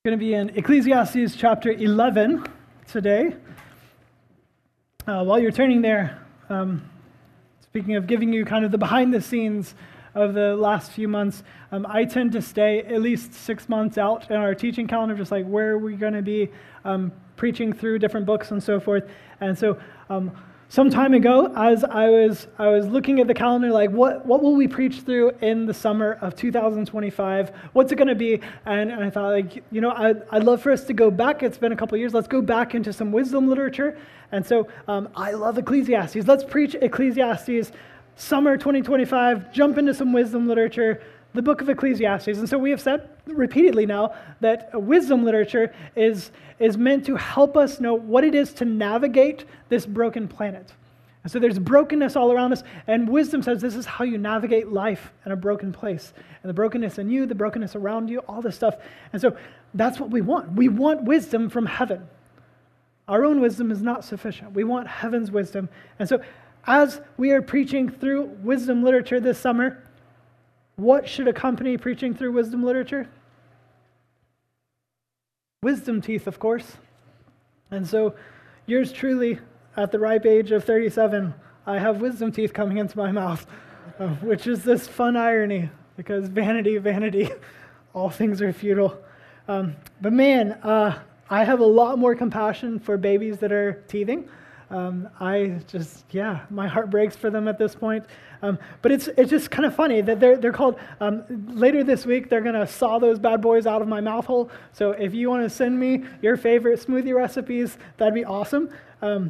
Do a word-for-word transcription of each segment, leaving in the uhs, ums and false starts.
Going to be in Ecclesiastes chapter eleven today. Uh, while you're turning there, um, speaking of giving you kind of the behind the scenes of the last few months, um, I tend to stay at least six months out in our teaching calendar, just like where we're going to be um, preaching through different books and so forth. And so um, some time ago, as I was I was looking at the calendar, like what what will we preach through in the summer of two thousand twenty-five? What's it going to be? And, and I thought, like, you know, I, I'd love for us to go back. It's been a couple of years. Let's go back into some wisdom literature. And so um, I love Ecclesiastes. Let's preach Ecclesiastes summer twenty twenty-five, jump into some wisdom literature, the book of Ecclesiastes. And so we have said repeatedly now that wisdom literature is, is meant to help us know what it is to navigate this broken planet. And so there's brokenness all around us, and wisdom says this is how you navigate life in a broken place. And the brokenness in you, the brokenness around you, all this stuff. And so that's what we want. We want wisdom from heaven. Our own wisdom is not sufficient. We want heaven's wisdom. And so as we are preaching through wisdom literature this summer, what should accompany preaching through wisdom literature? Wisdom teeth, of course. And so yours truly, at the ripe age of thirty-seven, I have wisdom teeth coming into my mouth, uh, which is this fun irony, because vanity, vanity, all things are futile. Um, but man, uh, I have a lot more compassion for babies that are teething. Um, I just, yeah, my heart breaks for them at this point. Um, but it's it's just kind of funny that they're they're called, um, later this week, they're going to saw those bad boys out of my mouth hole. So if you want to send me your favorite smoothie recipes, that'd be awesome. Um,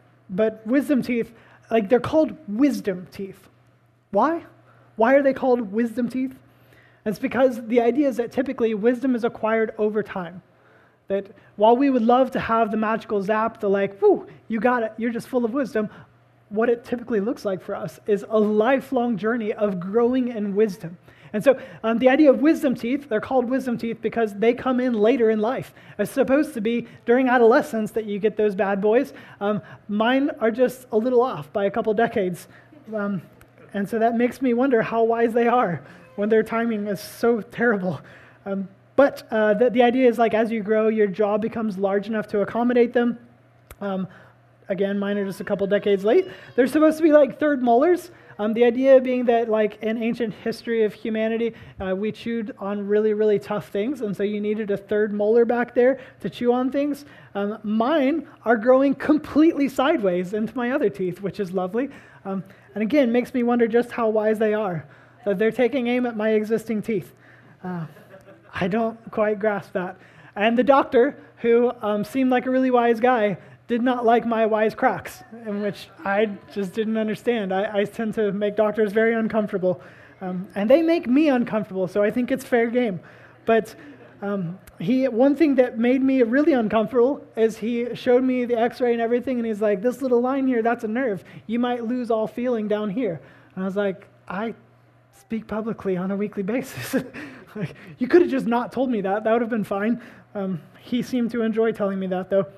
but wisdom teeth, like they're called wisdom teeth. Why? Why are they called wisdom teeth? And it's because the idea is that typically wisdom is acquired over time. That while we would love to have the magical zap, the like, whoo, you got it, you're just full of wisdom, what it typically looks like for us is a lifelong journey of growing in wisdom. And so um, the idea of wisdom teeth, they're called wisdom teeth because they come in later in life. It's supposed to be during adolescence that you get those bad boys. Um, mine are just a little off by a couple decades. Um, and so that makes me wonder how wise they are when their timing is so terrible. Um, But uh, the, the idea is, like, as you grow, your jaw becomes large enough to accommodate them. Um, again, mine are just a couple decades late. They're supposed to be like third molars. Um, the idea being that, like, in ancient history of humanity, uh, we chewed on really, really tough things, and so you needed a third molar back there to chew on things. Um, mine are growing completely sideways into my other teeth, which is lovely. Um, and again, makes me wonder just how wise they are, that they're taking aim at my existing teeth. Uh, I don't quite grasp that. And the doctor, who um, seemed like a really wise guy, did not like my wise cracks, in which I just didn't understand. I, I tend to make doctors very uncomfortable. Um, and they make me uncomfortable, so I think it's fair game. But um, he, one thing that made me really uncomfortable is he showed me the x-ray and everything, and he's like, this little line here, that's a nerve. You might lose all feeling down here. And I was like, I speak publicly on a weekly basis. Like, you could have just not told me that. That would have been fine. Um, he seemed to enjoy telling me that, though.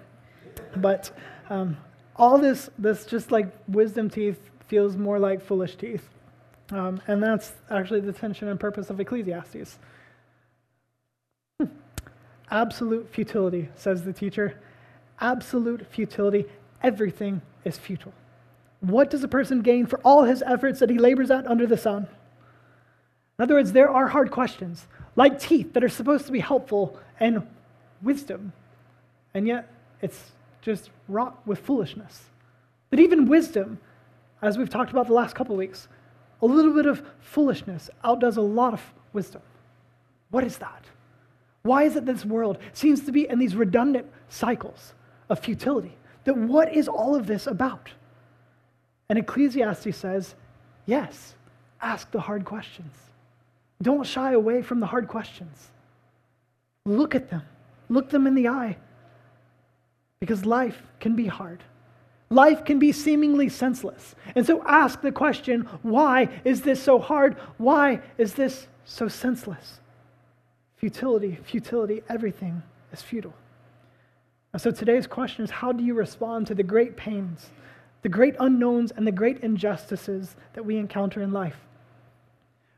But um, all this, this just like wisdom teeth feels more like foolish teeth. Um, and that's actually the tension and purpose of Ecclesiastes. Hmm. Absolute futility, says the teacher. Absolute futility. Everything is futile. What does a person gain for all his efforts that he labors at under the sun? In other words, there are hard questions, like teeth, that are supposed to be helpful and wisdom, and yet it's just wrought with foolishness. That even wisdom, as we've talked about the last couple of weeks, a little bit of foolishness outdoes a lot of wisdom. What is that? Why is it this world seems to be in these redundant cycles of futility? That what is all of this about? And Ecclesiastes says, yes, ask the hard questions. Don't shy away from the hard questions. Look at them. Look them in the eye. Because life can be hard. Life can be seemingly senseless. And so ask the question, why is this so hard? Why is this so senseless? Futility, futility, everything is futile. And so today's question is, how do you respond to the great pains, the great unknowns, and the great injustices that we encounter in life?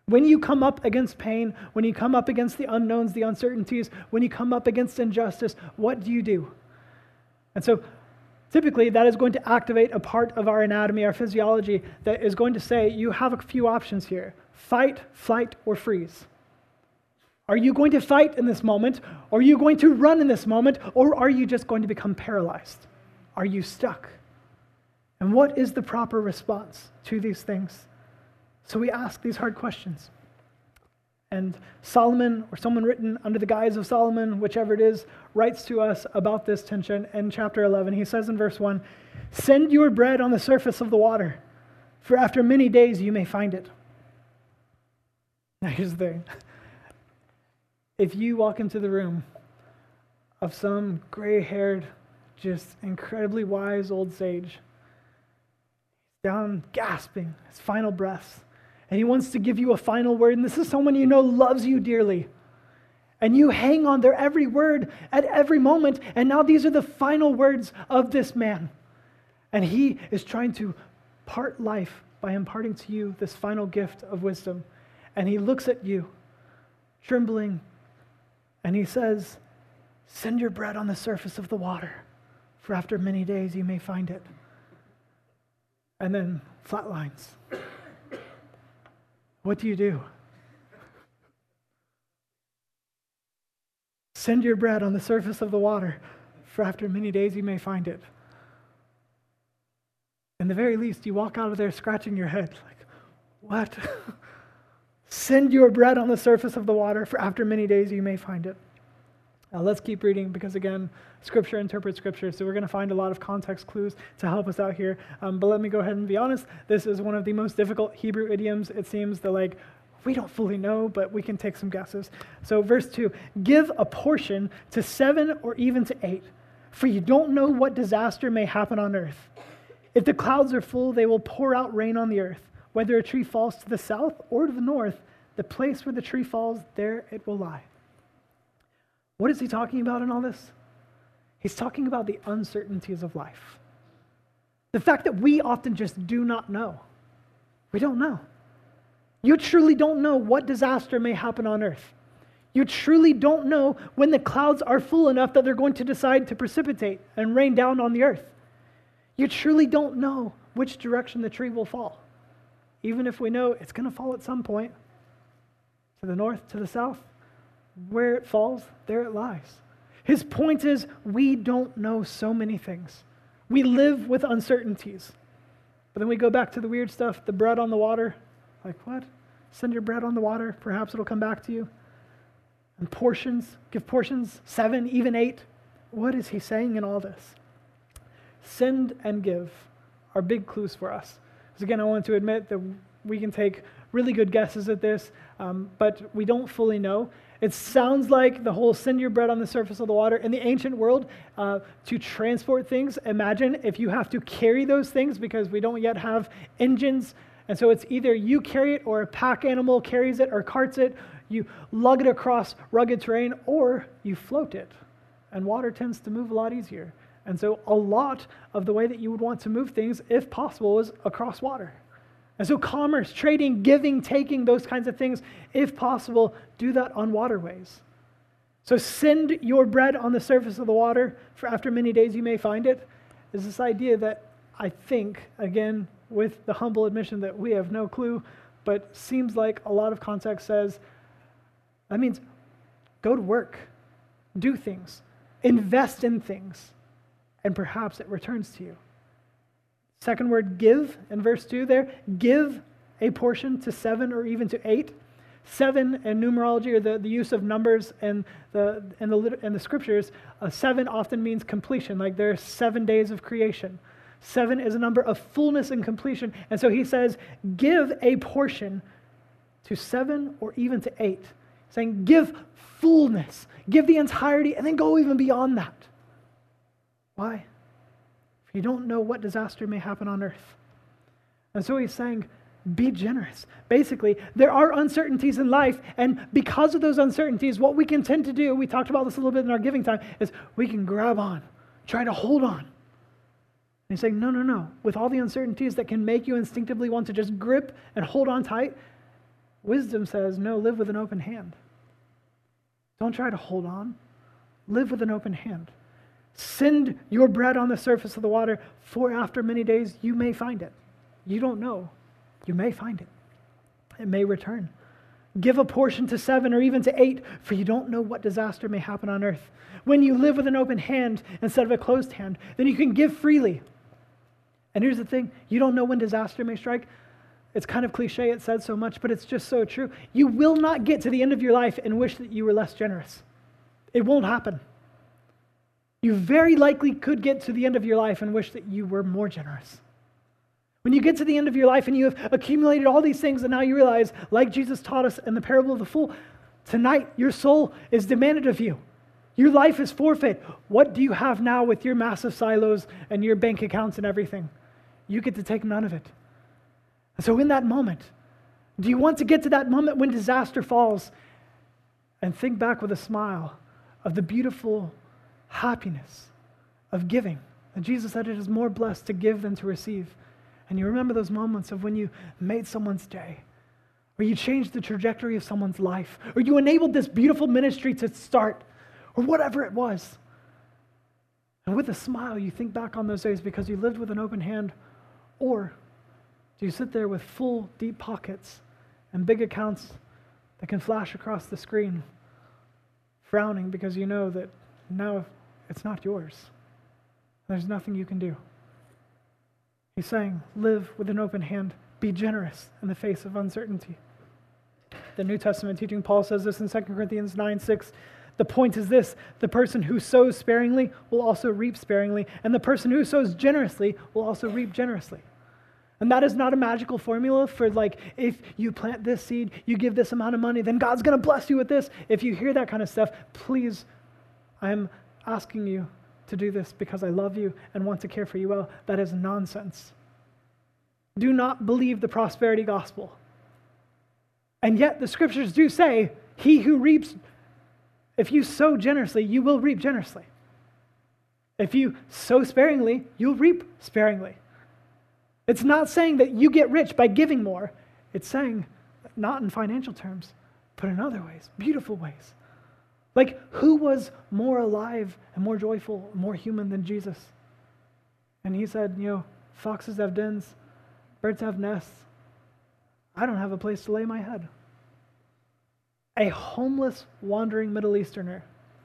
When you come up against pain, when you come up against the unknowns, the uncertainties, when you come up against injustice, what do you do? And so typically that is going to activate a part of our anatomy, our physiology, that is going to say you have a few options here: fight, flight, or freeze. Are you going to fight in this moment? Are you going to run in this moment? Or are you just going to become paralyzed? Are you stuck? And what is the proper response to these things? So we ask these hard questions. And Solomon, or someone written under the guise of Solomon, whichever it is, writes to us about this tension in chapter eleven. He says in verse one, "Send your bread on the surface of the water, for after many days you may find it." Now here's the thing. If you walk into the room of some gray-haired, just incredibly wise old sage, down gasping his final breaths, and he wants to give you a final word, and this is someone you know loves you dearly, and you hang on their every word at every moment, and now these are the final words of this man, and he is trying to part life by imparting to you this final gift of wisdom, and he looks at you, trembling, and he says, "Send your bread on the surface of the water, for after many days you may find it." And then flatlines. What do you do? Send your bread on the surface of the water, for after many days you may find it. In the very least, you walk out of there scratching your head, like, what? Send your bread on the surface of the water, for after many days you may find it. Now let's keep reading, because again, Scripture interprets Scripture, so we're going to find a lot of context clues to help us out here. Um, but let me go ahead and be honest, this is one of the most difficult Hebrew idioms. It seems that like, we don't fully know, but we can take some guesses. So verse two, "Give a portion to seven or even to eight, for you don't know what disaster may happen on earth. If the clouds are full, they will pour out rain on the earth. Whether a tree falls to the south or to the north, the place where the tree falls, there it will lie." What is he talking about in all this? He's talking about the uncertainties of life. The fact that we often just do not know. We don't know. You truly don't know what disaster may happen on earth. You truly don't know when the clouds are full enough that they're going to decide to precipitate and rain down on the earth. You truly don't know which direction the tree will fall. Even if we know it's going to fall at some point, to the north, to the south, where it falls, there it lies. His point is, we don't know so many things. We live with uncertainties. But then we go back to the weird stuff, the bread on the water. Like, what? Send your bread on the water, perhaps it'll come back to you. And portions, give portions, seven, even eight. What is he saying in all this? Send and give are big clues for us. Because again, I want to admit that we can take really good guesses at this, um, but we don't fully know. It sounds like the whole "send your bread on the surface of the water" in the ancient world, uh, to transport things. Imagine if you have to carry those things, because we don't yet have engines, and so it's either you carry it or a pack animal carries it or carts it, you lug it across rugged terrain, or you float it, and water tends to move a lot easier. And so a lot of the way that you would want to move things, if possible, is across water. And so commerce, trading, giving, taking, those kinds of things, if possible, do that on waterways. So "send your bread on the surface of the water, for after many days you may find it," is this idea that I think, again, with the humble admission that we have no clue, but seems like a lot of context says, that means go to work, do things, invest in things, and perhaps it returns to you. Second word, give, in verse two there. Give a portion to seven or even to eight. Seven in numerology, or the, the use of numbers and the and the in the scriptures, uh, seven often means completion, like there's seven days of creation. Seven is a number of fullness and completion. And so he says, give a portion to seven or even to eight. Saying, give fullness, give the entirety, and then go even beyond that. Why? You don't know what disaster may happen on earth. And so he's saying, be generous. Basically, there are uncertainties in life, and because of those uncertainties, what we can tend to do, we talked about this a little bit in our giving time, is we can grab on, try to hold on. And he's saying, no, no, no. With all the uncertainties that can make you instinctively want to just grip and hold on tight, Wisdom says, no, live with an open hand. Don't try to hold on. Live with an open hand. Send your bread on the surface of the water, for after many days you may find it. You don't know. You may find it. It may return. Give a portion to seven or even to eight, for you don't know what disaster may happen on earth. When you live with an open hand instead of a closed hand, then you can give freely. And here's the thing, you don't know when disaster may strike. It's kind of cliche, it says so much, but it's just so true. You will not get to the end of your life and wish that you were less generous. It won't happen. You very likely could get to the end of your life and wish that you were more generous. When you get to the end of your life and you have accumulated all these things and now you realize, like Jesus taught us in the parable of the fool, tonight your soul is demanded of you. Your life is forfeit. What do you have now with your massive silos and your bank accounts and everything? You get to take none of it. And so in that moment, do you want to get to that moment when disaster falls and think back with a smile of the beautiful happiness of giving? And Jesus said it is more blessed to give than to receive. And you remember those moments of when you made someone's day, or you changed the trajectory of someone's life, or you enabled this beautiful ministry to start, or whatever it was. And with a smile, you think back on those days because you lived with an open hand, or do you sit there with full, deep pockets and big accounts that can flash across the screen, frowning because you know that now it's not yours. There's nothing you can do. He's saying, live with an open hand. Be generous in the face of uncertainty. The New Testament teaching, Paul says this in Second Corinthians nine six. The point is this: the person who sows sparingly will also reap sparingly, and the person who sows generously will also reap generously. And that is not a magical formula for like, if you plant this seed, you give this amount of money, then God's going to bless you with this. If you hear that kind of stuff, please, I'm asking you to do this because I love you and want to care for you well. That is nonsense. Do not believe the prosperity gospel. And yet the scriptures do say, he who reaps, if you sow generously, you will reap generously. If you sow sparingly, you'll reap sparingly. It's not saying that you get rich by giving more. It's saying, not in financial terms, but in other ways, beautiful ways. Like, who was more alive and more joyful, more human than Jesus? And he said, you know, foxes have dens, birds have nests. I don't have a place to lay my head. A homeless, wandering Middle Easterner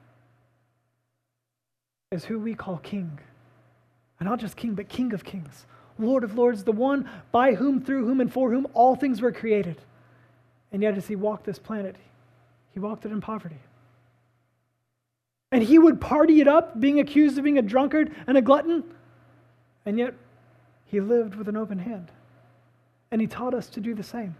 is who we call king. And not just king, but king of kings, Lord of lords, the one by whom, through whom, and for whom all things were created. And yet as he walked this planet, he walked it in poverty. And he would party it up, being accused of being a drunkard and a glutton. And yet, he lived with an open hand. And he taught us to do the same.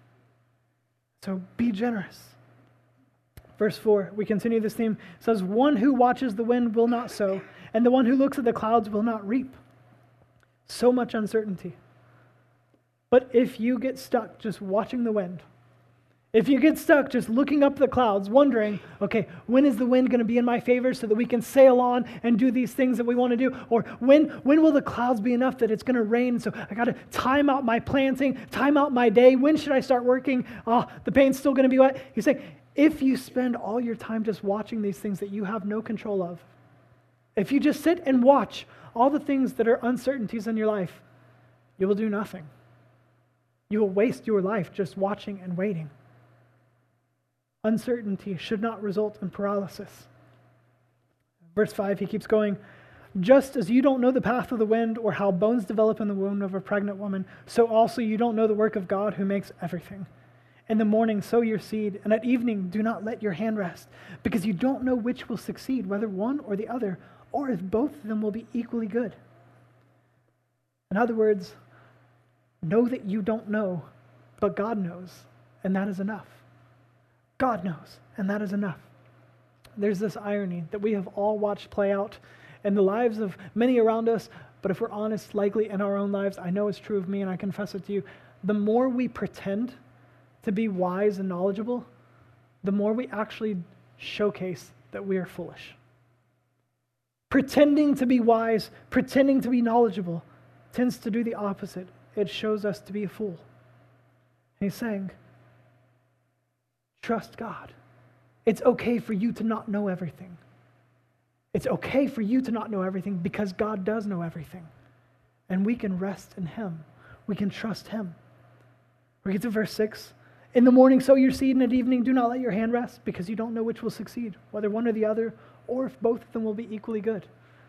So be generous. Verse four, we continue this theme. It says, one who watches the wind will not sow, and the one who looks at the clouds will not reap. So much uncertainty. But if you get stuck just watching the wind, if you get stuck just looking up the clouds, wondering, okay, when is the wind going to be in my favor so that we can sail on and do these things that we want to do? Or when when will the clouds be enough that it's going to rain? So I got to time out my planting, time out my day. When should I start working? Oh, the paint's still going to be wet. He's saying, if you spend all your time just watching these things that you have no control of, if you just sit and watch all the things that are uncertainties in your life, you will do nothing. You will waste your life just watching and waiting. Uncertainty should not result in paralysis. Verse five, he keeps going, just as you don't know the path of the wind or how bones develop in the womb of a pregnant woman, so also you don't know the work of God who makes everything. In the morning sow your seed, and at evening do not let your hand rest, because you don't know which will succeed, whether one or the other, or if both of them will be equally good. In other words, know that you don't know, but God knows, and that is enough. God knows, and that is enough. There's this irony that we have all watched play out in the lives of many around us, but if we're honest, likely in our own lives, I know it's true of me and I confess it to you, the more we pretend to be wise and knowledgeable, the more we actually showcase that we are foolish. Pretending to be wise, pretending to be knowledgeable, tends to do the opposite. It shows us to be a fool. And he's saying, Trust God. It's okay for you to not know everything. It's okay for you to not know everything because God does know everything. And we can rest in him. We can trust him. We get to verse six. In the morning sow your seed, and at evening do not let your hand rest, because you don't know which will succeed, whether one or the other, or if both of them will be equally good.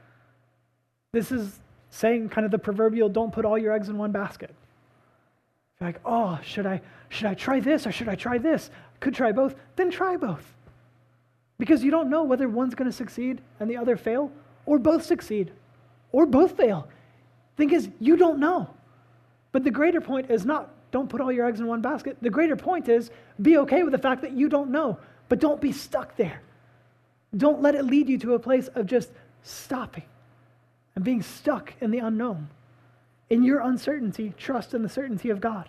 This is saying kind of the proverbial, don't put all your eggs in one basket. You're like, oh, should I, should I try this or should I try this? I could try both. Then try both. Because you don't know whether one's going to succeed and the other fail, or both succeed, or both fail. Thing is, you don't know. But the greater point is not, don't put all your eggs in one basket. The greater point is, be okay with the fact that you don't know, but don't be stuck there. Don't let it lead you to a place of just stopping and being stuck in the unknown. In your uncertainty, trust in the certainty of God.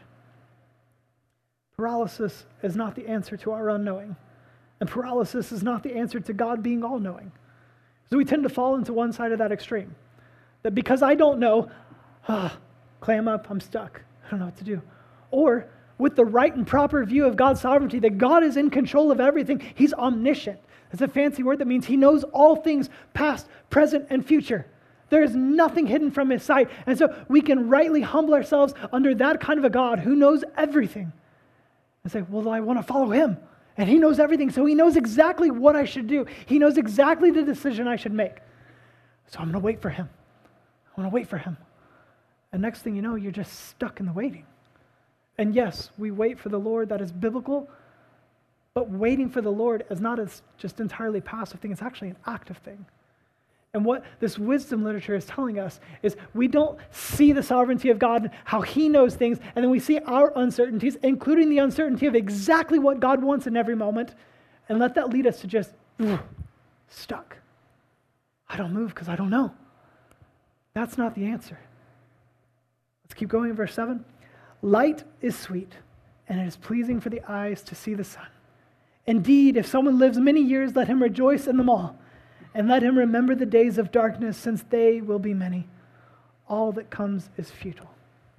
Paralysis is not the answer to our unknowing. And paralysis is not the answer to God being all-knowing. So we tend to fall into one side of that extreme. That because I don't know, ah, clam up, I'm stuck. I don't know what to do. Or with the right and proper view of God's sovereignty, that God is in control of everything. He's omniscient. It's a fancy word that means he knows all things, past, present, and future. There is nothing hidden from his sight. And so we can rightly humble ourselves under that kind of a God who knows everything. And say, well, I want to follow him. And he knows everything, so he knows exactly what I should do. He knows exactly the decision I should make. So I'm going to wait for him. I'm going to wait for him. And next thing you know, you're just stuck in the waiting. And yes, we wait for the Lord. That is biblical. But waiting for the Lord is not a just entirely passive thing. It's actually an active thing. And what this wisdom literature is telling us is we don't see the sovereignty of God, how he knows things, and then we see our uncertainties, including the uncertainty of exactly what God wants in every moment, and let that lead us to just ugh, stuck. I don't move because I don't know. That's not the answer. Let's keep going in verse seven. Light is sweet, and it is pleasing for the eyes to see the sun. Indeed, if someone lives many years, let him rejoice in them all. And let him remember the days of darkness, since they will be many. All that comes is futile.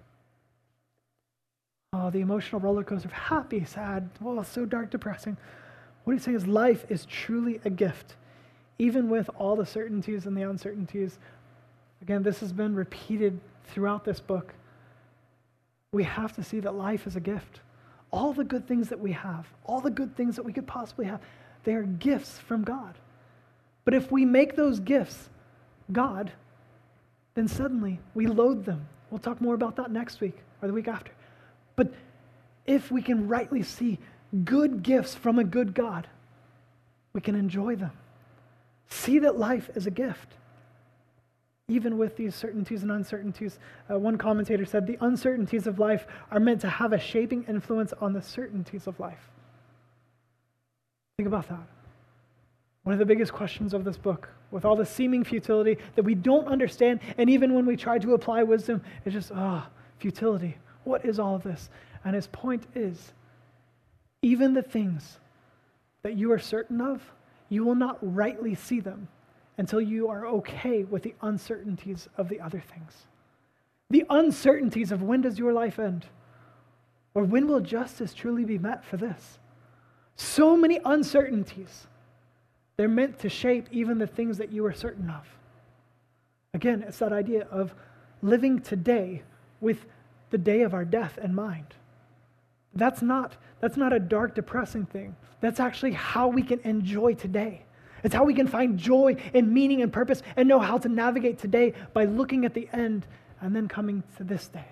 Oh, the emotional roller coaster of happy, sad, oh, so dark, depressing. What he's saying is life is truly a gift, even with all the certainties and the uncertainties. Again, this has been repeated throughout this book. We have to see that life is a gift. All the good things that we have, all the good things that we could possibly have, they are gifts from God. But if we make those gifts God, then suddenly we loathe them. We'll talk more about that next week or the week after. But if we can rightly see good gifts from a good God, we can enjoy them. See that life is a gift, even with these certainties and uncertainties. Uh, one commentator said, the uncertainties of life are meant to have a shaping influence on the certainties of life. Think about that. One of the biggest questions of this book, with all the seeming futility that we don't understand, and even when we try to apply wisdom, it's just, ah, oh, futility. What is all of this? And his point is, even the things that you are certain of, you will not rightly see them until you are okay with the uncertainties of the other things. The uncertainties of when does your life end? Or when will justice truly be met for this? So many uncertainties. They're meant to shape even the things that you are certain of. Again, it's that idea of living today with the day of our death in mind. That's not, that's not a dark, depressing thing. That's actually how we can enjoy today. It's how we can find joy and meaning and purpose and know how to navigate today by looking at the end and then coming to this day.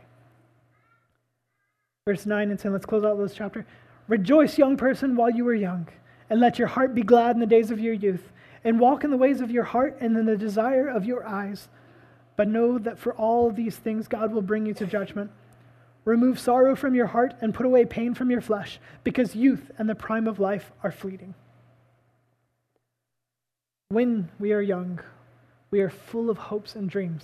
Verse nine and ten, let's close out this chapter. Rejoice, young person, while you are young, and let your heart be glad in the days of your youth, and walk in the ways of your heart and in the desire of your eyes. But know that for all these things God will bring you to judgment. Remove sorrow from your heart and put away pain from your flesh, because youth and the prime of life are fleeting. When we are young, we are full of hopes and dreams.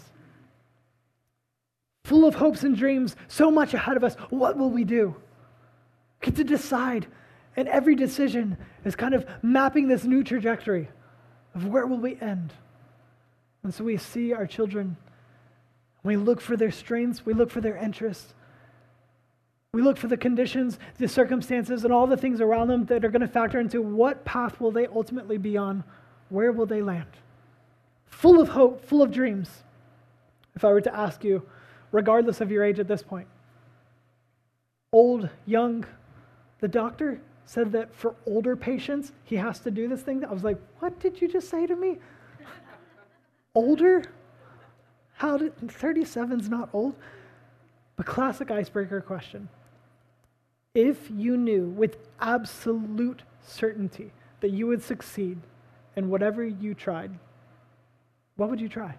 Full of hopes and dreams, so much ahead of us. What will we do? Get to decide. And every decision is kind of mapping this new trajectory of where will we end. And so we see our children, we look for their strengths, we look for their interests, We look for the conditions, the circumstances, and all the things around them that are going to factor into what path will they ultimately be on, where will they land. Full of hope, full of dreams. If I were to ask you, regardless of your age at this point, old, young, the doctor said that for older patients, he has to do this thing. I was like, what did you just say to me? Older? How did, thirty-seven's not old? But classic icebreaker question. If you knew with absolute certainty that you would succeed in whatever you tried, what would you try?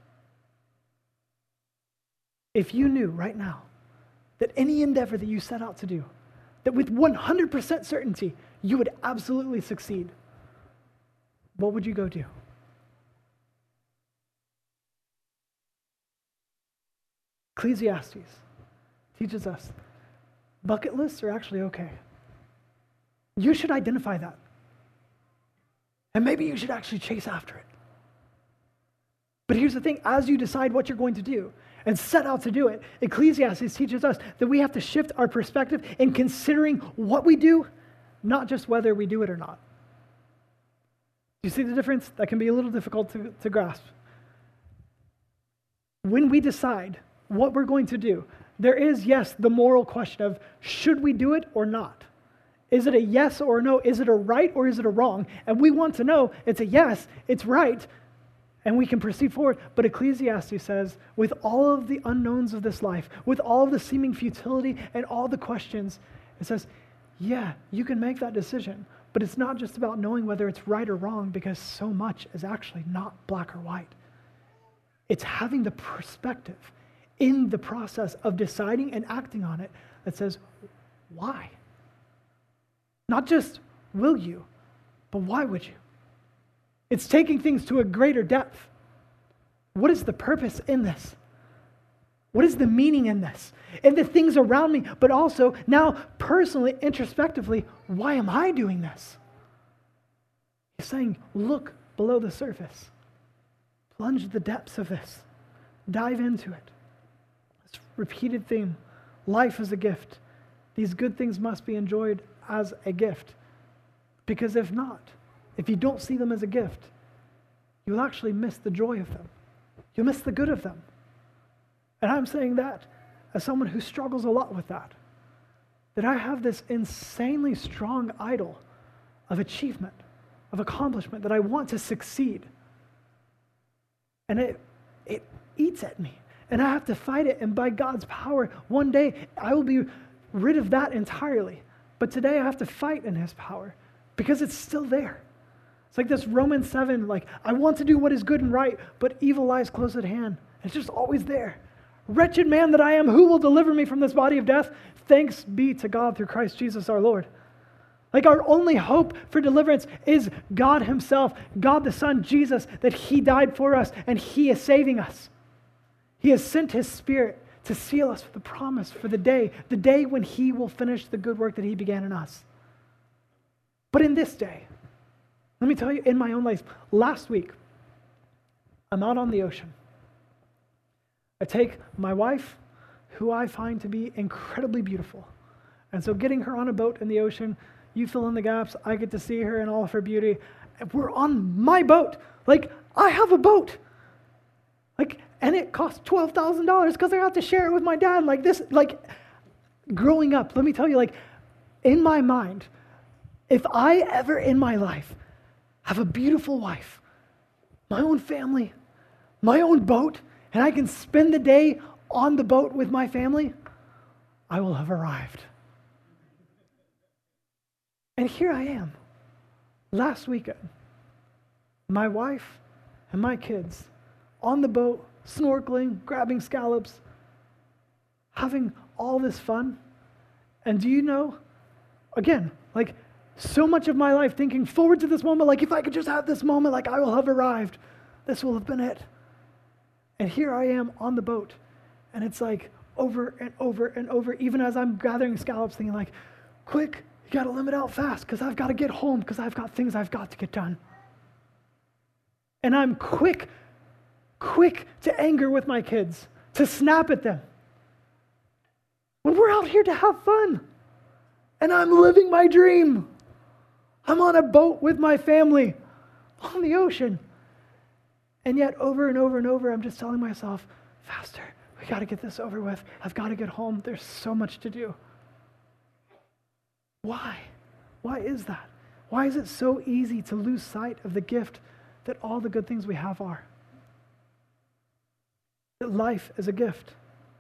If you knew right now that any endeavor that you set out to do, that with one hundred percent certainty you would absolutely succeed, what would you go do? Ecclesiastes teaches us bucket lists are actually okay. You should identify that. And maybe you should actually chase after it. But here's the thing, as you decide what you're going to do and set out to do it, Ecclesiastes teaches us that we have to shift our perspective in considering what we do, not just whether we do it or not. Do you see the difference? That can be a little difficult to, to grasp. When we decide what we're going to do, there is, yes, the moral question of should we do it or not? Is it a yes or a no? Is it a right or is it a wrong? And we want to know it's a yes, it's right, and we can proceed forward. But Ecclesiastes says, with all of the unknowns of this life, with all of the seeming futility and all the questions, it says, yeah, you can make that decision, but it's not just about knowing whether it's right or wrong, because so much is actually not black or white. It's having the perspective in the process of deciding and acting on it that says, why? Not just will you, but why would you? It's taking things to a greater depth. What is the purpose in this? What is the meaning in this? And the things around me, but also now personally, introspectively, why am I doing this? He's saying, look below the surface. Plunge the depths of this. Dive into it. This repeated theme. Life is a gift. These good things must be enjoyed as a gift. Because if not, if you don't see them as a gift, you'll actually miss the joy of them. You'll miss the good of them. And I'm saying that as someone who struggles a lot with that. That I have this insanely strong idol of achievement, of accomplishment, that I want to succeed. And it, it eats at me. And I have to fight it. And by God's power, one day I will be rid of that entirely. But today I have to fight in His power because it's still there. It's like this Romans seven, like, I want to do what is good and right, but evil lies close at hand. It's just always there. Wretched man that I am, who will deliver me from this body of death? Thanks be to God through Christ Jesus our Lord. Like, our only hope for deliverance is God Himself, God the Son, Jesus, that He died for us and He is saving us. He has sent His Spirit to seal us with the promise for the day, the day when He will finish the good work that He began in us. But in this day, let me tell you, in my own life, last week, I'm out on the ocean. I take my wife, who I find to be incredibly beautiful. And so getting her on a boat in the ocean, you fill in the gaps, I get to see her in all of her beauty. We're on my boat. Like, I have a boat. Like, and it costs twelve thousand dollars because I have to share it with my dad. Like this, like, growing up, let me tell you, like, in my mind, if I ever in my life have a beautiful wife, my own family, my own boat, and I can spend the day on the boat with my family, I will have arrived. And here I am, last weekend, my wife and my kids on the boat, snorkeling, grabbing scallops, having all this fun. And do you know, again, like, so much of my life thinking forward to this moment, like, if I could just have this moment, like, I will have arrived. This will have been it. And here I am on the boat. And it's like over and over and over, even as I'm gathering scallops, thinking like, quick, you got to limit out fast because I've got to get home because I've got things I've got to get done. And I'm quick, quick to anger with my kids, to snap at them. When we're out here to have fun, and I'm living my dream. I'm on a boat with my family on the ocean. And yet over and over and over, I'm just telling myself, faster, we got to get this over with. I've got to get home. There's so much to do. Why? Why is that? Why is it so easy to lose sight of the gift that all the good things we have are? That life is a gift.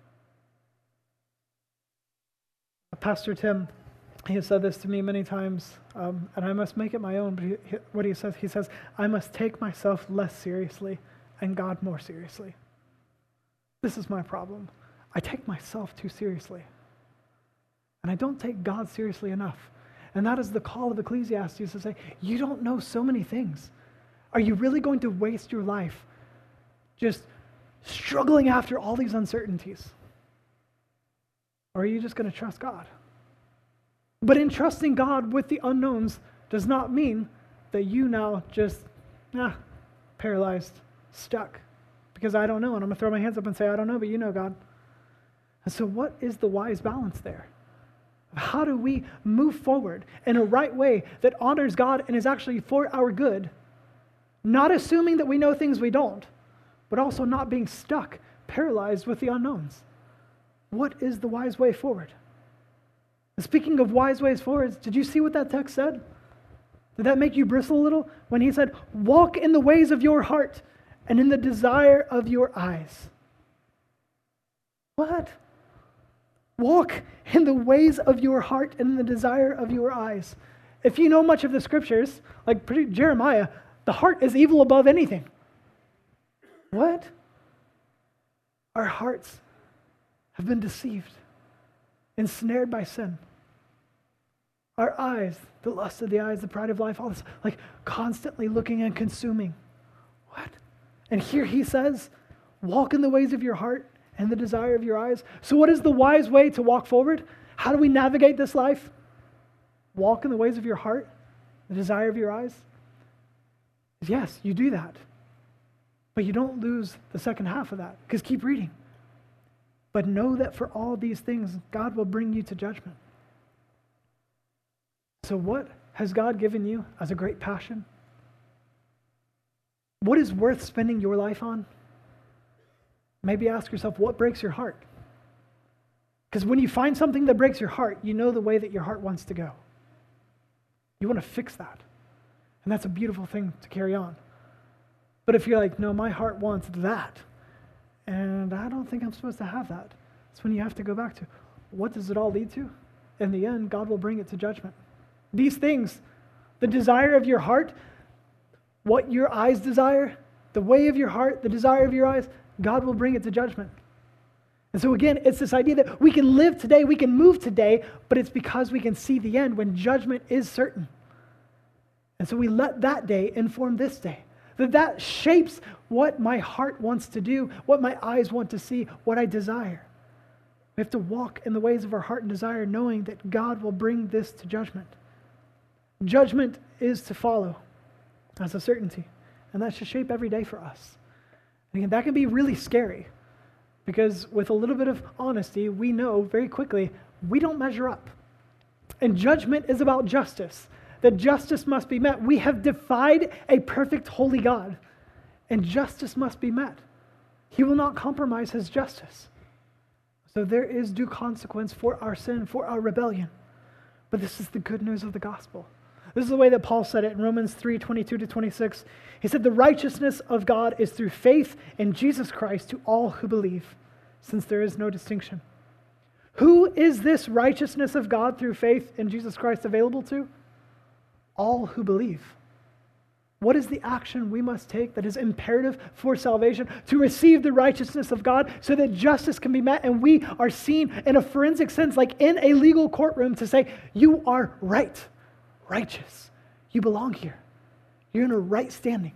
Pastor Tim, he has said this to me many times, um, and I must make it my own, but he, he, what he says, he says, I must take myself less seriously and God more seriously. This is my problem. I take myself too seriously, and I don't take God seriously enough. And that is the call of Ecclesiastes to say, you don't know so many things. Are you really going to waste your life just struggling after all these uncertainties? Or are you just going to trust God? But in trusting God with the unknowns does not mean that you now just, ah, paralyzed, stuck, because I don't know, and I'm going to throw my hands up and say, I don't know, but you know, God. And so what is the wise balance there? How do we move forward in a right way that honors God and is actually for our good, not assuming that we know things we don't, but also not being stuck, paralyzed with the unknowns? What is the wise way forward? And speaking of wise ways forward, did you see what that text said? Did that make you bristle a little? When he said, walk in the ways of your heart and in the desire of your eyes. What? Walk in the ways of your heart and in the desire of your eyes. If you know much of the scriptures, like Jeremiah, the heart is evil above anything. What? Our hearts have been deceived, ensnared by sin. Our eyes, the lust of the eyes, the pride of life, all this, like constantly looking and consuming. What? And here he says, walk in the ways of your heart and the desire of your eyes. So what is the wise way to walk forward? How do we navigate this life? Walk in the ways of your heart, the desire of your eyes. Yes, you do that. But you don't lose the second half of that, because keep reading. But know that for all these things, God will bring you to judgment. So what has God given you as a great passion? What is worth spending your life on? Maybe ask yourself, what breaks your heart? Because when you find something that breaks your heart, you know the way that your heart wants to go. You want to fix that. And that's a beautiful thing to carry on. But if you're like, no, my heart wants that, and I don't think I'm supposed to have that, that's when you have to go back to, what does it all lead to? In the end, God will bring it to judgment. These things, the desire of your heart, what your eyes desire, the way of your heart, the desire of your eyes, God will bring it to judgment. And so again, it's this idea that we can live today, we can move today, but it's because we can see the end when judgment is certain. And so we let that day inform this day. That that shapes what my heart wants to do, what my eyes want to see, what I desire. We have to walk in the ways of our heart and desire, knowing that God will bring this to judgment. Judgment is to follow as a certainty, and that should shape every day for us. And again, that can be really scary, because with a little bit of honesty, we know very quickly we don't measure up. And judgment is about justice. That justice must be met. We have defied a perfect, holy God, and justice must be met. He will not compromise his justice. So there is due consequence for our sin, for our rebellion. But this is the good news of the gospel. This is the way that Paul said it in Romans three, twenty-two to twenty-six. He said, the righteousness of God is through faith in Jesus Christ to all who believe, since there is no distinction. Who is this righteousness of God through faith in Jesus Christ available to? All who believe. What is the action we must take that is imperative for salvation? To receive the righteousness of God so that justice can be met and we are seen in a forensic sense, like in a legal courtroom, to say, you are right, righteous. You belong here. You're in a right standing.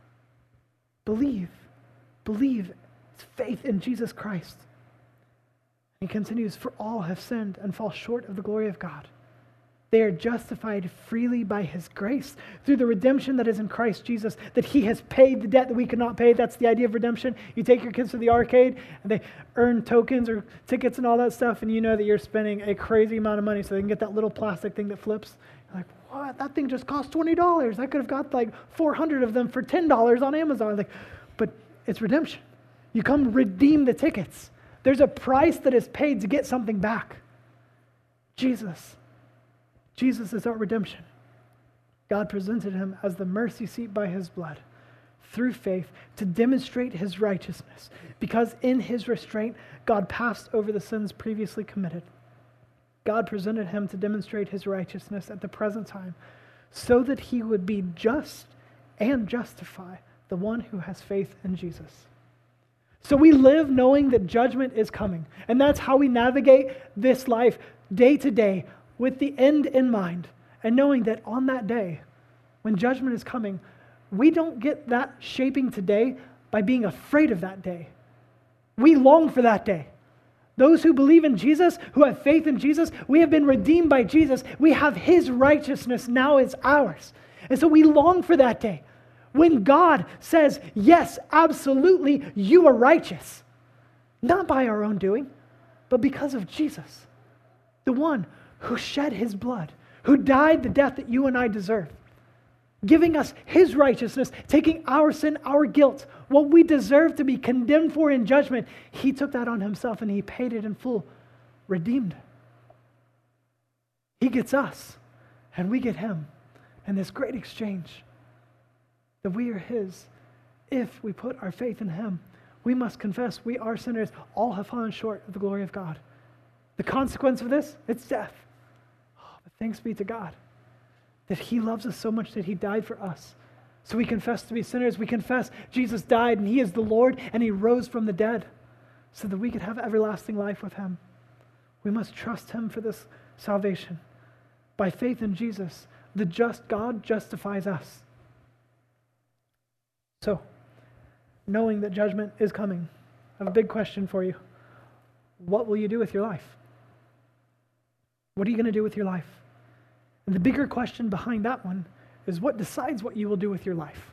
Believe. Believe. It's faith in Jesus Christ. He continues, for all have sinned and fall short of the glory of God. They are justified freely by his grace through the redemption that is in Christ Jesus, that he has paid the debt that we could not pay. That's the idea of redemption. You take your kids to the arcade and they earn tokens or tickets and all that stuff, and you know that you're spending a crazy amount of money so they can get that little plastic thing that flips. You're like, what? That thing just cost twenty dollars. I could have got like four hundred of them for ten dollars on Amazon. Like, but it's redemption. You come redeem the tickets. There's a price that is paid to get something back. Jesus. Jesus is our redemption. God presented him as the mercy seat by his blood through faith to demonstrate his righteousness, because in his restraint, God passed over the sins previously committed. God presented him to demonstrate his righteousness at the present time so that he would be just and justify the one who has faith in Jesus. So we live knowing that judgment is coming, and that's how we navigate this life day to day, with the end in mind, and knowing that on that day, when judgment is coming, we don't get that shaping today by being afraid of that day. We long for that day. Those who believe in Jesus, who have faith in Jesus, we have been redeemed by Jesus. We have his righteousness now is ours. And so we long for that day when God says, yes, absolutely, you are righteous. Not by our own doing, but because of Jesus, the one who shed his blood, who died the death that you and I deserve, giving us his righteousness, taking our sin, our guilt, what we deserve to be condemned for in judgment. He took that on himself and he paid it in full, redeemed. He gets us and we get him in this great exchange that we are his if we put our faith in him. We must confess we are sinners, all have fallen short of the glory of God. The consequence of this, it's death. But thanks be to God that he loves us so much that he died for us. So we confess to be sinners. We confess Jesus died and he is the Lord and he rose from the dead so that we could have everlasting life with him. We must trust him for this salvation. By faith in Jesus, the just God justifies us. So, knowing that judgment is coming, I have a big question for you. What will you do with your life? What are you going to do with your life? And the bigger question behind that one is, what decides what you will do with your life?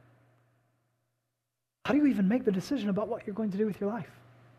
How do you even make the decision about what you're going to do with your life?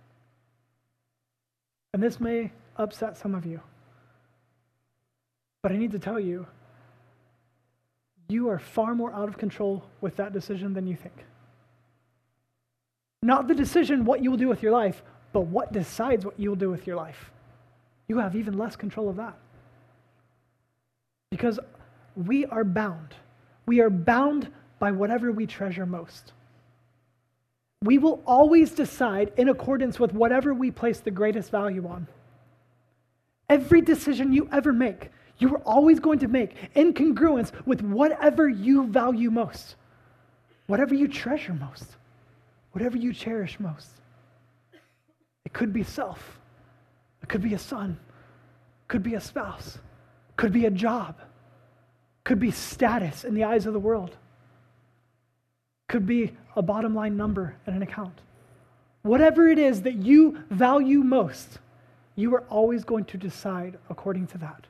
And this may upset some of you, but I need to tell you, you are far more out of control with that decision than you think. Not the decision what you will do with your life, but what decides what you will do with your life. You have even less control of that. Because we are bound. We are bound by whatever we treasure most. We will always decide in accordance with whatever we place the greatest value on. Every decision you ever make, you are always going to make in congruence with whatever you value most, whatever you treasure most, whatever you cherish most. It could be self. It could be a son. Could be a spouse. Could be a job. Could be status in the eyes of the world. Could be a bottom line number in an account. Whatever it is that you value most, you are always going to decide according to that.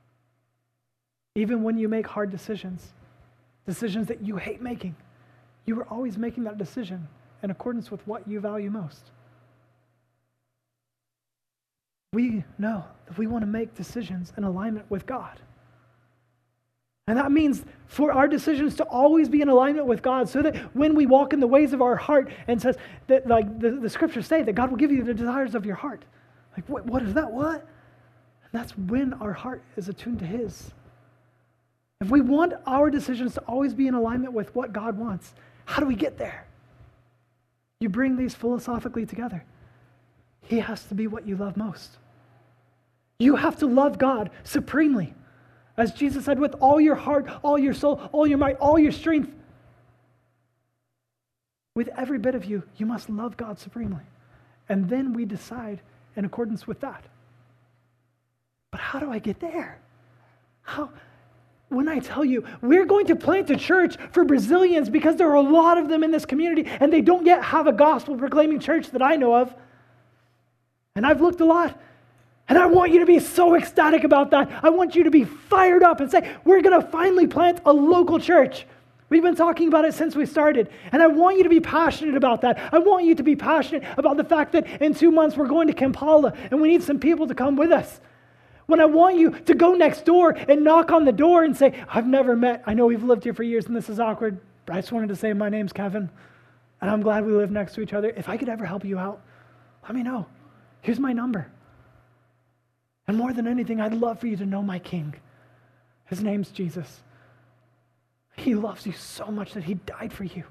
Even when you make hard decisions, decisions that you hate making, you are always making that decision in accordance with what you value most. We know that we want to make decisions in alignment with God. And that means for our decisions to always be in alignment with God, so that when we walk in the ways of our heart, and says that, like the, the scriptures say, that God will give you the desires of your heart. Like, what, what is that? What? And that's when our heart is attuned to his. If we want our decisions to always be in alignment with what God wants, how do we get there? You bring these philosophically together. He has to be what you love most. You have to love God supremely. As Jesus said, with all your heart, all your soul, all your might, all your strength. With every bit of you, you must love God supremely. And then we decide in accordance with that. But how do I get there? How? When I tell you, we're going to plant a church for Brazilians because there are a lot of them in this community and they don't yet have a gospel proclaiming church that I know of. And I've looked a lot. And I want you to be so ecstatic about that. I want you to be fired up and say, we're going to finally plant a local church. We've been talking about it since we started. And I want you to be passionate about that. I want you to be passionate about the fact that in two months we're going to Kampala and we need some people to come with us. When I want you to go next door and knock on the door and say, I've never met, I know we've lived here for years and this is awkward, but I just wanted to say my name's Kevin and I'm glad we live next to each other. If I could ever help you out, let me know. Here's my number. And more than anything, I'd love for you to know my King. His name's Jesus. He loves you so much that he died for you.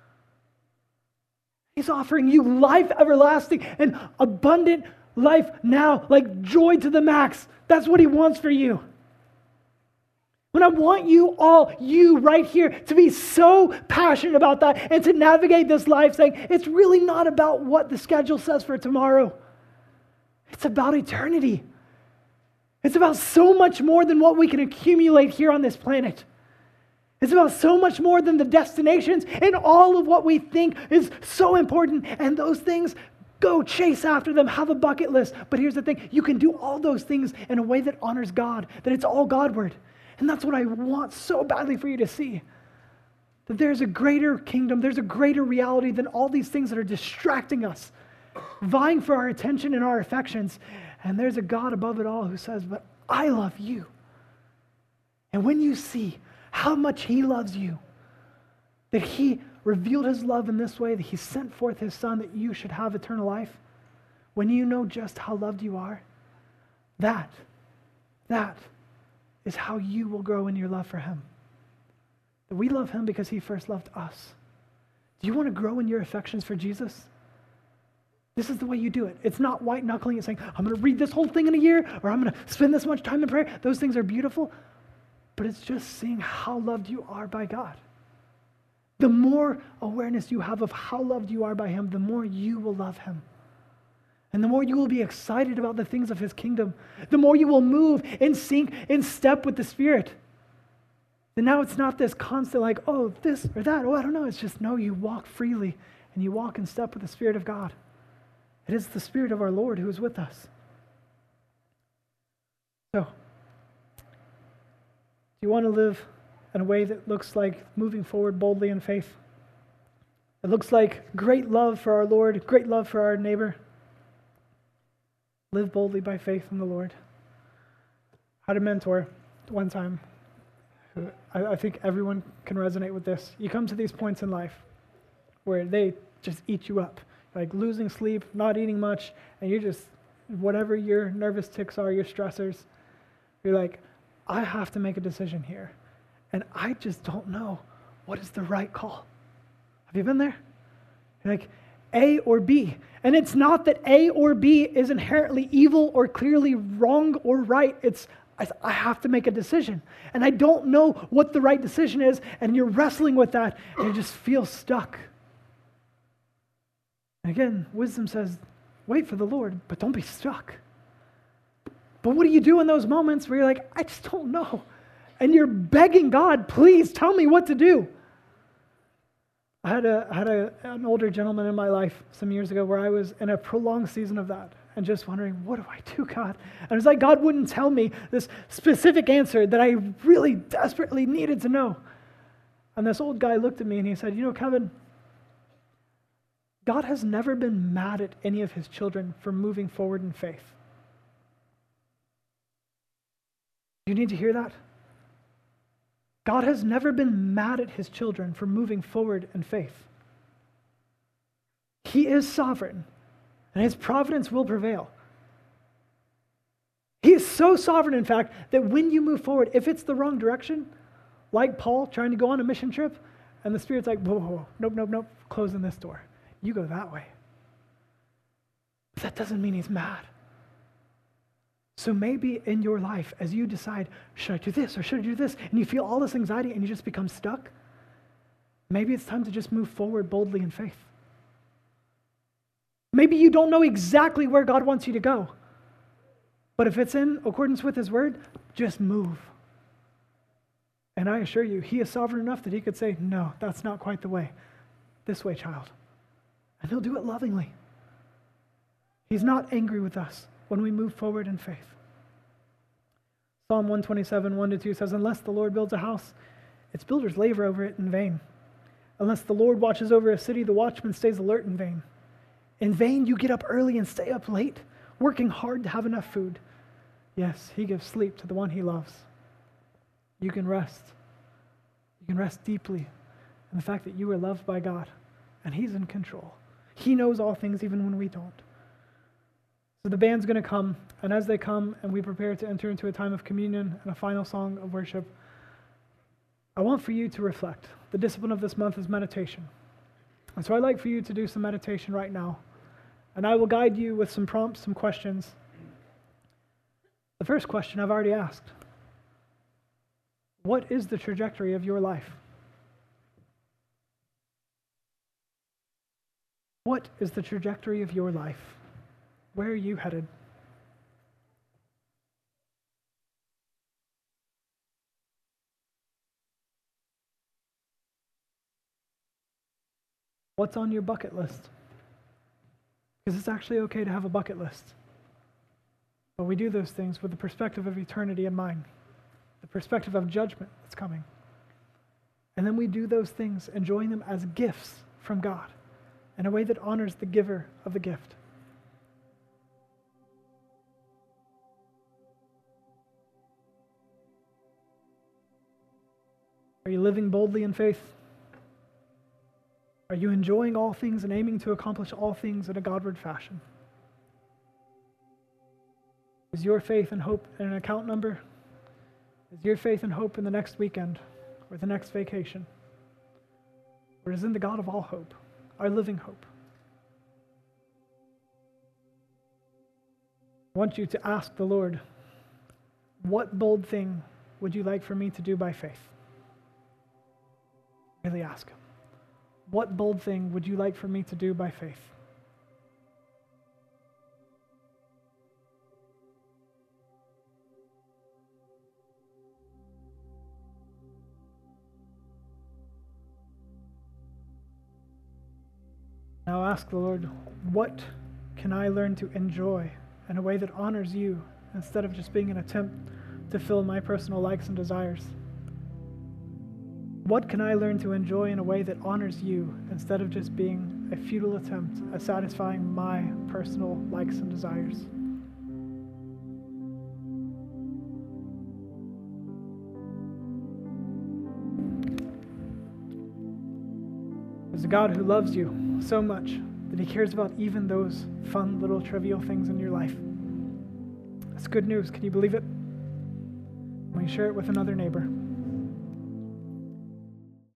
He's offering you life everlasting and abundant life now, like joy to the max. That's what he wants for you. When I want you all, you right here, to be so passionate about that and to navigate this life saying, it's really not about what the schedule says for tomorrow. It's about eternity. It's about so much more than what we can accumulate here on this planet. It's about so much more than the destinations and all of what we think is so important. And those things, go chase after them, have a bucket list. But here's the thing, you can do all those things in a way that honors God, that it's all Godward. And that's what I want so badly for you to see. That there's a greater kingdom, there's a greater reality than all these things that are distracting us, vying for our attention and our affections. And there's a God above it all who says, but I love you. And when you see how much he loves you, that he revealed his love in this way, that he sent forth his son that you should have eternal life, when you know just how loved you are, that, that is how you will grow in your love for him. That we love him because he first loved us. Do you want to grow in your affections for Jesus? This is the way you do it. It's not white knuckling and saying, I'm going to read this whole thing in a year, or I'm going to spend this much time in prayer. Those things are beautiful, but it's just seeing how loved you are by God. The more awareness you have of how loved you are by him, the more you will love him. And the more you will be excited about the things of his kingdom, the more you will move in sync, in step with the Spirit. And now it's not this constant like, oh, this or that. Oh, I don't know. It's just, no, you walk freely and you walk in step with the Spirit of God. It is the Spirit of our Lord who is with us. So, do you want to live in a way that looks like moving forward boldly in faith? It looks like great love for our Lord, great love for our neighbor. Live boldly by faith in the Lord. I had a mentor one time who I, I think everyone can resonate with this. You come to these points in life where they just eat you up. Like losing sleep, not eating much, and you're just, whatever your nervous tics are, your stressors, you're like, I have to make a decision here. And I just don't know what is the right call. Have you been there? You're like, A or B. And it's not that A or B is inherently evil or clearly wrong or right. It's, I have to make a decision. And I don't know what the right decision is, and you're wrestling with that, and you just feel stuck. And again, wisdom says, wait for the Lord, but don't be stuck. But what do you do in those moments where you're like, I just don't know? And you're begging God, please tell me what to do. I had, a, I had a, an older gentleman in my life some years ago where I was in a prolonged season of that and just wondering, what do I do, God? And it was like God wouldn't tell me this specific answer that I really desperately needed to know. And this old guy looked at me and he said, you know, Kevin, God has never been mad at any of his children for moving forward in faith. You need to hear that? God has never been mad at his children for moving forward in faith. He is sovereign, and his providence will prevail. He is so sovereign, in fact, that when you move forward, if it's the wrong direction, like Paul trying to go on a mission trip, and the Spirit's like, whoa, whoa, whoa, nope, nope, nope, closing this door. You go that way. But that doesn't mean he's mad. So maybe in your life, as you decide, should I do this or should I do this? And you feel all this anxiety and you just become stuck. Maybe it's time to just move forward boldly in faith. Maybe you don't know exactly where God wants you to go. But if it's in accordance with his word, just move. And I assure you, he is sovereign enough that he could say, no, that's not quite the way. This way, child. And he'll do it lovingly. He's not angry with us when we move forward in faith. Psalm one twenty-seven, one to two says, unless the Lord builds a house, its builders labor over it in vain. Unless the Lord watches over a city, the watchman stays alert in vain. In vain you get up early and stay up late, working hard to have enough food. Yes, he gives sleep to the one he loves. You can rest. You can rest deeply in the fact that you are loved by God and he's in control. He knows all things even when we don't. So the band's going to come, and as they come and we prepare to enter into a time of communion and a final song of worship, I want for you to reflect. The discipline of this month is meditation. And so I'd like for you to do some meditation right now. And I will guide you with some prompts, some questions. The first question I've already asked. What is the trajectory of your life? What is the trajectory of your life? Where are you headed? What's on your bucket list? Because it's actually okay to have a bucket list. But we do those things with the perspective of eternity in mind, the perspective of judgment that's coming. And then we do those things, enjoying them as gifts from God in a way that honors the giver of the gift. Are you living boldly in faith? Are you enjoying all things and aiming to accomplish all things in a Godward fashion? Is your faith and hope in an account number? Is your faith and hope in the next weekend or the next vacation? Or is it in the God of all hope, our living hope? I want you to ask the Lord, what bold thing would you like for me to do by faith? Really ask him. What bold thing would you like for me to do by faith? Now ask the Lord, what can I learn to enjoy in a way that honors you instead of just being an attempt to fill my personal likes and desires? What can I learn to enjoy in a way that honors you instead of just being a futile attempt at satisfying my personal likes and desires? There's a God who loves you so much that he cares about even those fun little trivial things in your life. That's good news. Can you believe it? Will you share it with another neighbor?